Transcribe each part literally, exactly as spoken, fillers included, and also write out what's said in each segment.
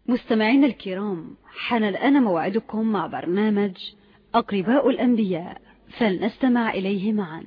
مستمعينا الكرام، حان الآن موعدكم مع برنامج أقرباء الأنبياء، فلنستمع إليه معا.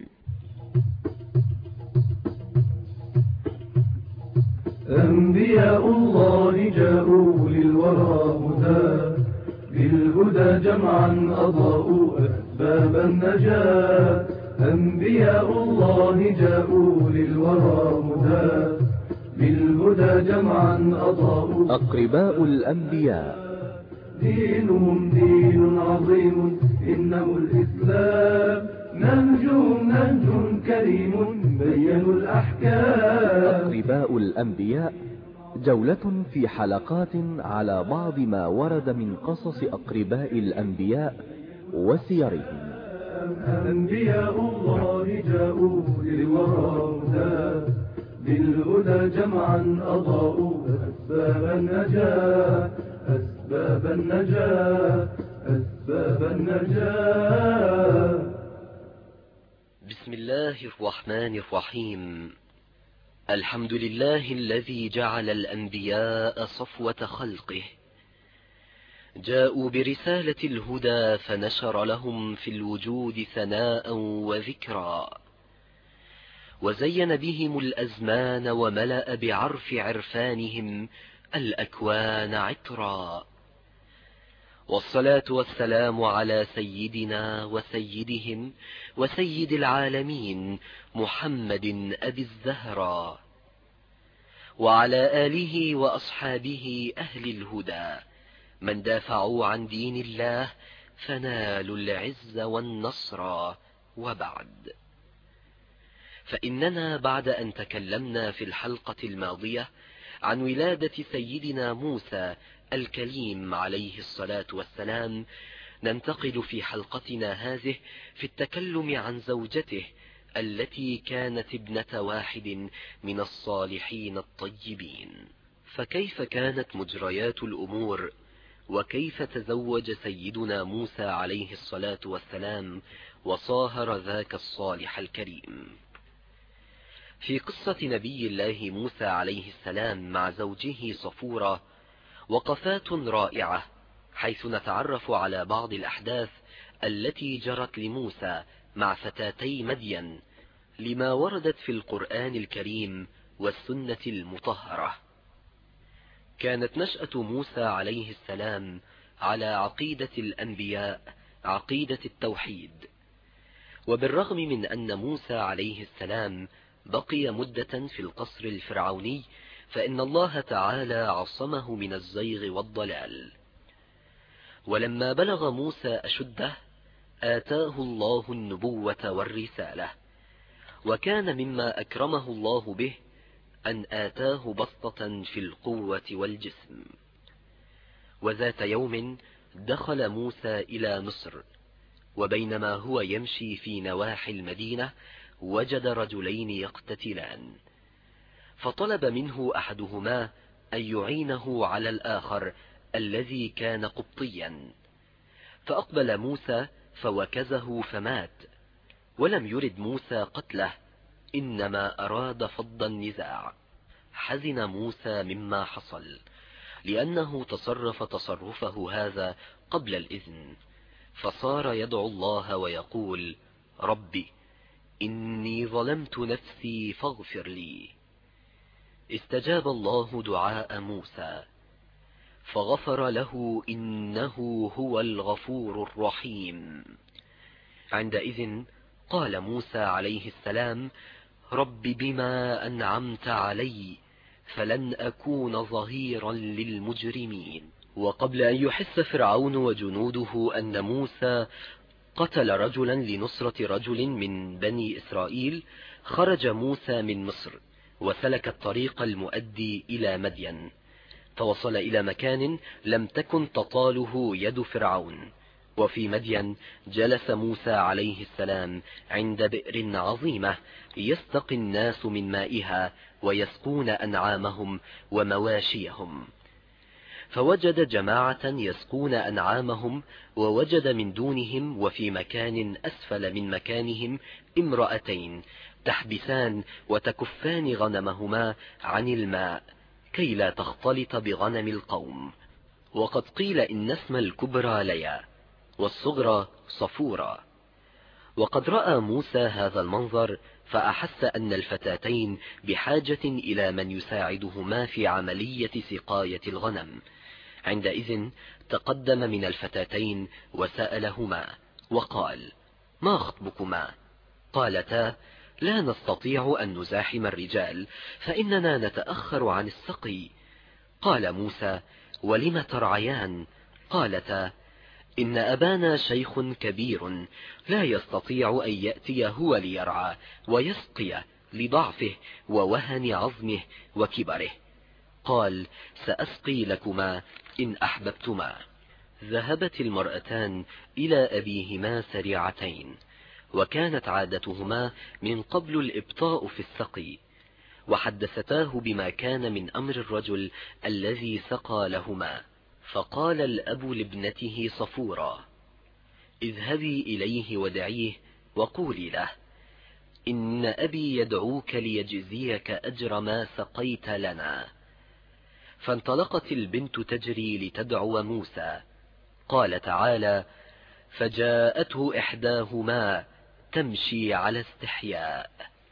أنبياء الله جاءوا للورى هدى، بالهدى جمعا أضاءوا أسباب النجاة. أنبياء الله جاءوا للورى هدى، بالهدى جمعا أضاءوا أقرباء الأنبياء. دينهم دين عظيم إنه الإسلام، نهجهم نهج كريم بينوا الأحكام. أقرباء الأنبياء جولة في حلقات على بعض ما ورد من قصص أقرباء الأنبياء وسيرهم. أنبياء الله جاءوا للورى هدى، بالهدى جمعا أضاءوا أسباب النجاة. أسباب النجاة أسباب النجاة. بسم الله الرحمن الرحيم. الحمد لله الذي جعل الأنبياء صفوة خلقه، جاءوا برسالة الهدى فنشر لهم في الوجود ثناء وذكرا، وزين بهم الأزمان وملأ بعرف عرفانهم الأكوان عطرا. والصلاة والسلام على سيدنا وسيدهم وسيد العالمين محمد أبي الزهراء، وعلى آله وأصحابه أهل الهدى من دافعوا عن دين الله فنالوا العز والنصر. وبعد، فإننا بعد أن تكلمنا في الحلقة الماضية عن ولادة سيدنا موسى الكليم عليه الصلاة والسلام، ننتقل في حلقتنا هذه في التكلم عن زوجته التي كانت ابنة واحد من الصالحين الطيبين. فكيف كانت مجريات الأمور، وكيف تزوج سيدنا موسى عليه الصلاة والسلام وصاهر ذاك الصالح الكريم؟ في قصة نبي الله موسى عليه السلام مع زوجه صفورة وقفات رائعة، حيث نتعرف على بعض الأحداث التي جرت لموسى مع فتاتي مدين، لما وردت في القرآن الكريم والسنة المطهرة. كانت نشأة موسى عليه السلام على عقيدة الأنبياء، عقيدة التوحيد. وبالرغم من أن موسى عليه السلام بقي مدة في القصر الفرعوني، فإن الله تعالى عصمه من الزيغ والضلال. ولما بلغ موسى أشده آتاه الله النبوة والرسالة، وكان مما أكرمه الله به أن آتاه بسطة في القوة والجسم. وذات يوم دخل موسى إلى مصر، وبينما هو يمشي في نواحي المدينة وجد رجلين يقتتلان، فطلب منه أحدهما أن يعينه على الآخر الذي كان قبطيا، فأقبل موسى فوكزه فمات. ولم يرد موسى قتله، إنما أراد فض النزاع. حزن موسى مما حصل، لأنه تصرف تصرفه هذا قبل الإذن، فصار يدعو الله ويقول: ربي إني ظلمت نفسي فاغفر لي. استجاب الله دعاء موسى فغفر له، إنه هو الغفور الرحيم. عندئذ قال موسى عليه السلام: رب بما أنعمت علي فلن أكون ظهيرا للمجرمين. وقبل أن يحس فرعون وجنوده أن موسى قتل رجلا لنصرة رجل من بني إسرائيل، خرج موسى من مصر وسلك الطريق المؤدي إلى مدين، فوصل إلى مكان لم تكن تطاله يد فرعون. وفي مدين جلس موسى عليه السلام عند بئر عظيمة يستقي الناس من مائها ويسقون أنعامهم ومواشيهم، فوجد جماعة يسقون أنعامهم، ووجد من دونهم وفي مكان أسفل من مكانهم امرأتين تحبسان وتكفان غنمهما عن الماء كي لا تختلط بغنم القوم. وقد قيل إن اسم الكبرى ليا والصغرى صفورة. وقد رأى موسى هذا المنظر فأحس أن الفتاتين بحاجة إلى من يساعدهما في عملية سقاية الغنم. عندئذ تقدم من الفتاتين وسألهما وقال: ما خطبكما؟ قالتا: لا نستطيع أن نزاحم الرجال فإننا نتأخر عن السقي. قال موسى: ولم ترعيان؟ قالتا: إن أبانا شيخ كبير لا يستطيع أن يأتي هو ليرعى ويسقي لضعفه ووهن عظمه وكبره. قال: سأسقي لكما إن أحببتما. ذهبت المرأتان إلى أبيهما سريعتين، وكانت عادتهما من قبل الإبطاء في السقي، وحدثتاه بما كان من أمر الرجل الذي سقى لهما. فقال الأب لابنته صفورا: اذهبي إليه ودعيه وقولي له: إن أبي يدعوك ليجزيك أجر ما سقيت لنا. فانطلقت البنت تجري لتدعو موسى. قال تعالى: فجاءته إحداهما تمشي على استحياء.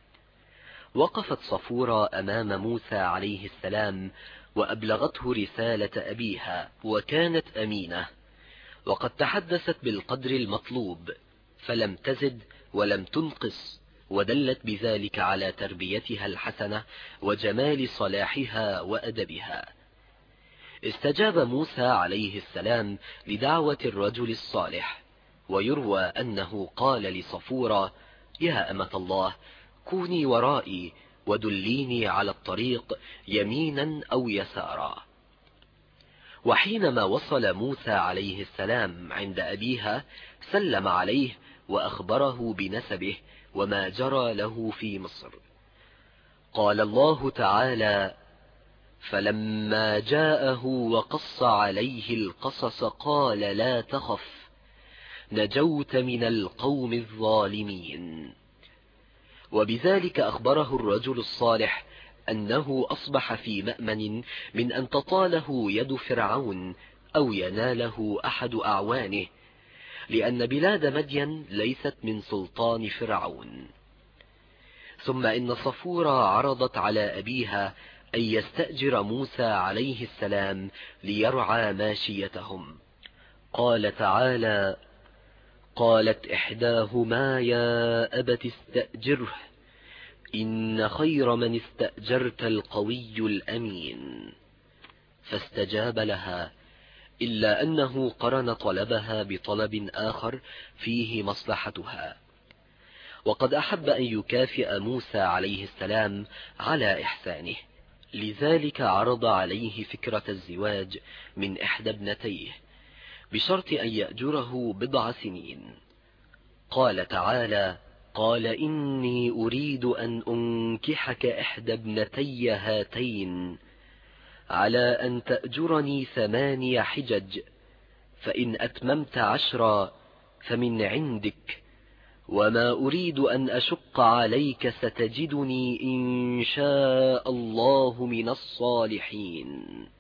وقفت صفورة أمام موسى عليه السلام وأبلغته رسالة أبيها، وكانت أمينة، وقد تحدثت بالقدر المطلوب فلم تزد ولم تنقص، ودلت بذلك على تربيتها الحسنة وجمال صلاحها وأدبها. استجاب موسى عليه السلام لدعوة الرجل الصالح، ويروى أنه قال لصفورة: يا أمة الله، كوني ورائي ودليني على الطريق يمينا أو يسارا. وحينما وصل موسى عليه السلام عند أبيها سلم عليه وأخبره بنسبه وما جرى له في مصر. قال الله تعالى: فلما جاءه وقص عليه القصص قال لا تخف نجوت من القوم الظالمين. وبذلك أخبره الرجل الصالح أنه أصبح في مأمن من أن تطاله يد فرعون أو يناله أحد أعوانه، لأن بلاد مدين ليست من سلطان فرعون. ثم إن صفورة عرضت على أبيها أن يستأجر موسى عليه السلام ليرعى ماشيتهم. قال تعالى: قالت إحداهما يا أبت استأجره إن خير من استأجرت القوي الأمين. فاستجاب لها، إلا أنه قرن طلبها بطلب آخر فيه مصلحتها. وقد أحب أن يكافئ موسى عليه السلام على إحسانه، لذلك عرض عليه فكرة الزواج من إحدى ابنتيه بشرط أن يأجره بضع سنين. قال تعالى: قال إني أريد أن أنكحك إحدى ابنتي هاتين على أن تأجرني ثماني حجج، فإن أتممت عشرا فمن عندك، وما أريد أن أشق عليك ستجدني إن شاء الله من الصالحين.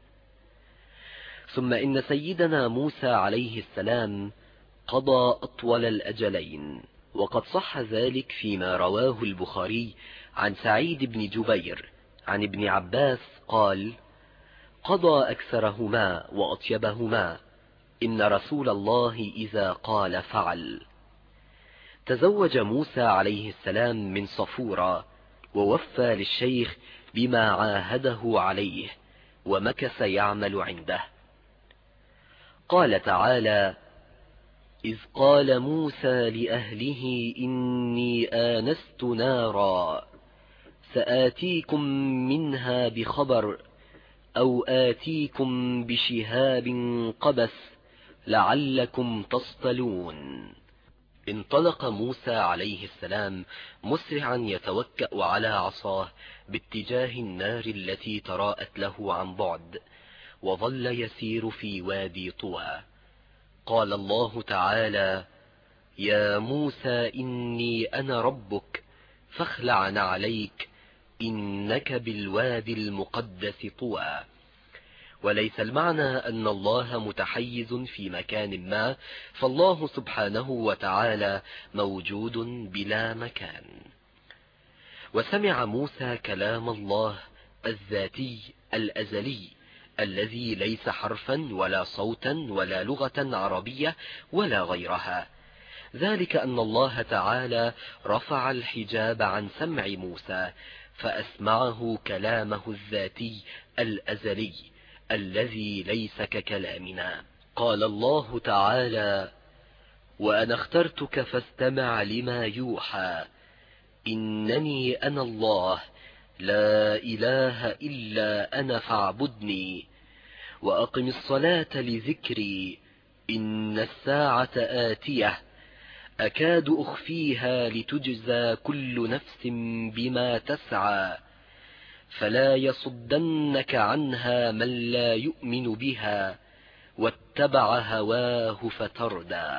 ثم إن سيدنا موسى عليه السلام قضى أطول الأجلين، وقد صح ذلك فيما رواه البخاري عن سعيد بن جبير عن ابن عباس قال: قضى أكثرهما وأطيبهما، إن رسول الله إذا قال فعل. تزوج موسى عليه السلام من صفورة، ووفى للشيخ بما عاهده عليه، ومكث يعمل عنده. قال تعالى: إذ قال موسى لأهله إني آنست نارا سآتيكم منها بخبر أو آتيكم بشهاب قبس لعلكم تصطلون. انطلق موسى عليه السلام مسرعا يتوكأ على عصاه باتجاه النار التي تراءت له عن بعد، وظل يسير في وادي طوى. قال الله تعالى: يا موسى إني أنا ربك فاخلع نعليك إنك بالوادي المقدس طوى. وليس المعنى أن الله متحيز في مكان ما، فالله سبحانه وتعالى موجود بلا مكان. وسمع موسى كلام الله الذاتي الأزلي الذي ليس حرفا ولا صوتا ولا لغة عربية ولا غيرها، ذلك أن الله تعالى رفع الحجاب عن سمع موسى فأسمعه كلامه الذاتي الأزلي الذي ليس ككلامنا. قال الله تعالى: وأنا اخترتك فاستمع لما يوحى إنني أنا الله لا إله إلا أنا فاعبدني وأقم الصلاة لذكري إن الساعة آتية أكاد أخفيها لتجزى كل نفس بما تسعى فلا يصدنك عنها من لا يؤمن بها واتبع هواه فتردى.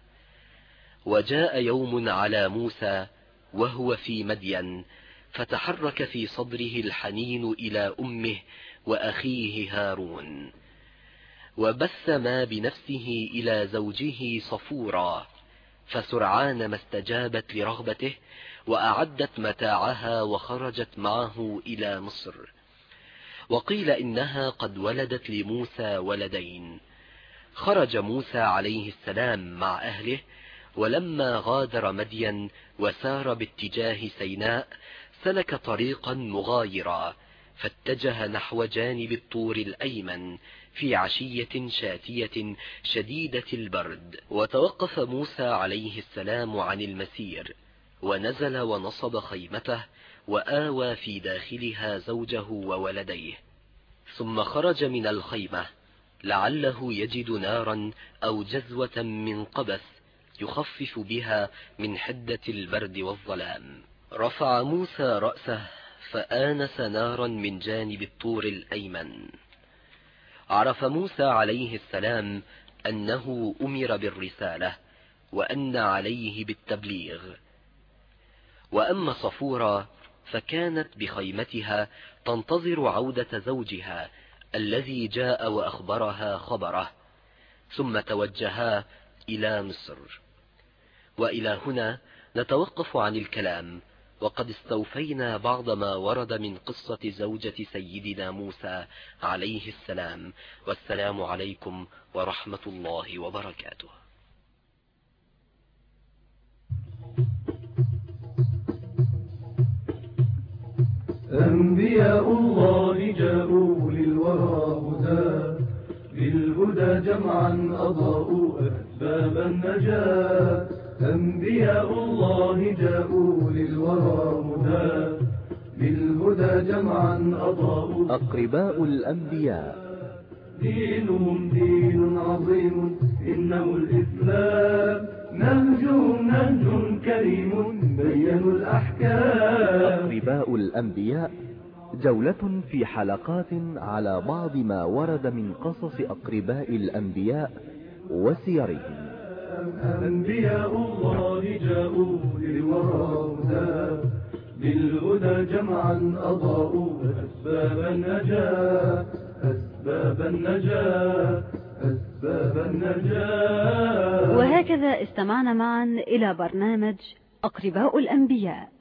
وجاء يوم على موسى وهو في مدين فتحرك في صدره الحنين إلى أمه وأخيه هارون، وبث ما بنفسه إلى زوجه صفورا، فسرعان ما استجابت لرغبته وأعدت متاعها وخرجت معه إلى مصر. وقيل إنها قد ولدت لموسى ولدين. خرج موسى عليه السلام مع أهله، ولما غادر مدين وسار باتجاه سيناء سلك طريقا مغايرا فاتجه نحو جانب الطور الأيمن في عشية شاتية شديدة البرد. وتوقف موسى عليه السلام عن المسير ونزل ونصب خيمته وآوى في داخلها زوجه وولديه، ثم خرج من الخيمة لعله يجد نارا أو جذوة من قبس يخفف بها من حدة البرد والظلام. رفع موسى رأسه فآنس نارا من جانب الطور الأيمن. عرف موسى عليه السلام أنه أمر بالرسالة وأن عليه بالتبليغ. وأما صفورة فكانت بخيمتها تنتظر عودة زوجها الذي جاء وأخبرها خبره، ثم توجها إلى مصر. وإلى هنا نتوقف عن الكلام، وقد استوفينا بعض ما ورد من قصة زوجة سيدنا موسى عليه السلام. والسلام عليكم ورحمة الله وبركاته. أنبياء الله جاءوا للورى هدى، بالهدى جمعا أضاءوا أسباب النجاة. أنبياء الله جاءوا للورى هدى، بالهدى جمعا أضاءوا. أقرباء الأنبياء دينهم دين عظيم إنه الإسلام، نهجهم نهج كريم بينوا الأحكام. أقرباء الأنبياء جولة في حلقات على بعض ما ورد من قصص أقرباء الأنبياء وسيرهم. أنبياء الله جاءوا للورى هدى، بالهدى جمعا أضاءوا أسباب النجاة. أسباب النجاة أسباب النجاة. وهكذا استمعنا معا إلى برنامج أقرباء الأنبياء.